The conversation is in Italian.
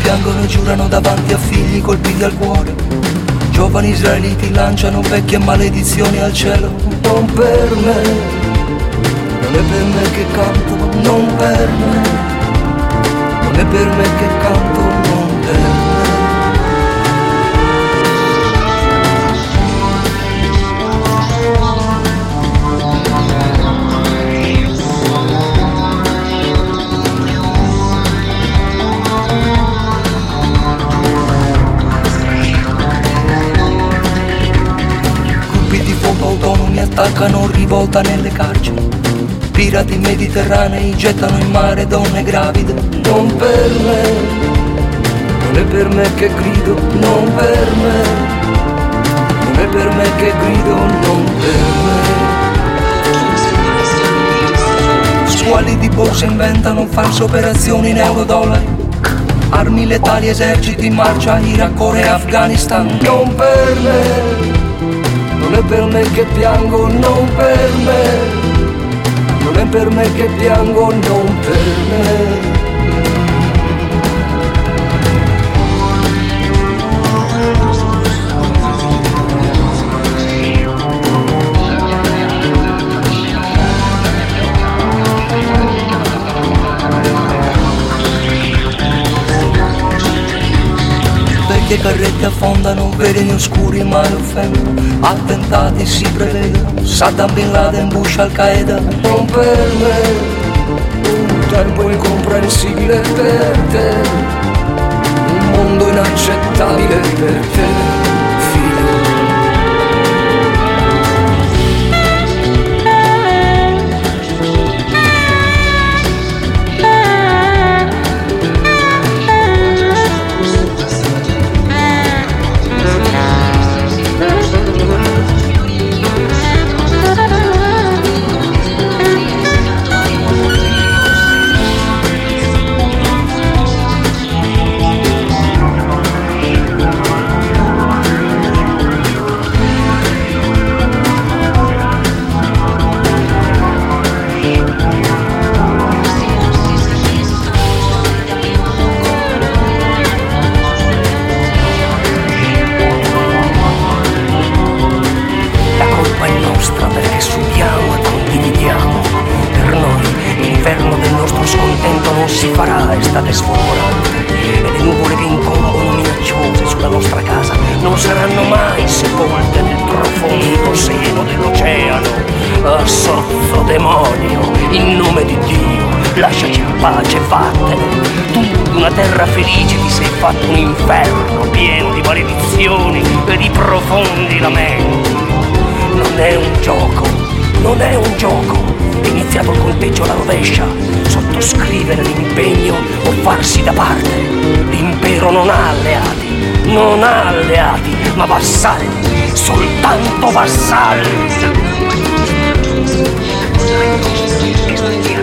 piangono e giurano davanti a figli colpiti al cuore. Giovani israeliti lanciano vecchie maledizioni al cielo. Non per me, non è per me che canto, non per me, non è per me che canto, non per me. Attaccano rivolta nelle carceri, pirati mediterranei gettano in mare donne gravide. Non per me, non è per me che grido, non per me, non è per me che grido, non per me. Squali di borse inventano false operazioni in euro-dollari, armi letali, eserciti in marcia, Iraq, Corea, Afghanistan. Non per me, non è per me che piango, non per me, non è per me che piango, non per me. Le carrette affondano, veleni oscuri mai offendono, attentati si prevedono, Saddam Bin Laden, Bush, Al-Qaeda. Non per me, un tempo incomprensibile per te, un mondo inaccettabile per te. Estate sfolgorante e le nuvole che incombono minacciose sulla nostra casa non saranno mai sepolte nel profondo seno dell'oceano. Ah, sozzo demonio, in nome di Dio, lasciaci in pace, vattene. Tu, di una terra felice, ti sei fatto un inferno pieno di maledizioni e di profondi lamenti. Non è un gioco, non è un gioco. È iniziato il conteggio alla rovescia. Sottoscrivere l'impegno o farsi da parte. L'impero non ha alleati, non ha alleati, ma vassalli, soltanto vassalli.